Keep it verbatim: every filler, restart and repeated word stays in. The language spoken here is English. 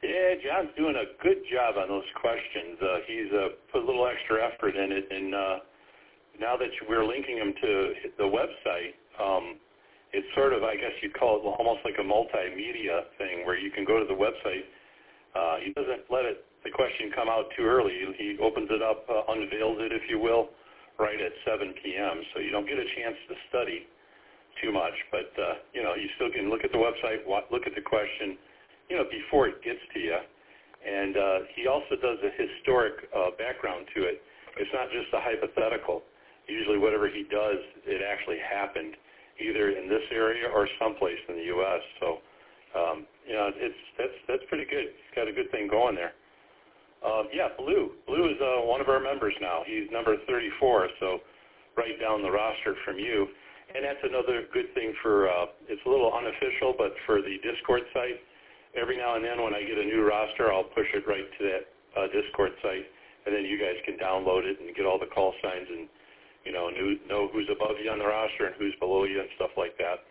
Yeah, John's doing a good job on those questions. Uh, he's uh, put a little extra effort in it, and uh, now that we're linking him to the website, um, it's sort of, I guess you'd call it almost like a multimedia thing where you can go to the website. Uh, he doesn't let it the question come out too early. He opens it up, uh, unveils it, if you will, right at seven p.m. So you don't get a chance to study too much, but uh, you know, you still can look at the website, look at the question, you know, before it gets to you. And uh, he also does a historic uh, background to it. It's not just a hypothetical. Usually, whatever he does, it actually happened, either in this area or someplace in the U S So, um, you know, it's that's that's pretty good. He's got a good thing going there. Uh, yeah, Blue. Blue is uh, one of our members now. He's number thirty-four, so right down the roster from you. And that's another good thing for, uh, it's a little unofficial, but for the Discord site, every now and then when I get a new roster, I'll push it right to that uh, Discord site, and then you guys can download it and get all the call signs and, you know, know who's above you on the roster and who's below you and stuff like that.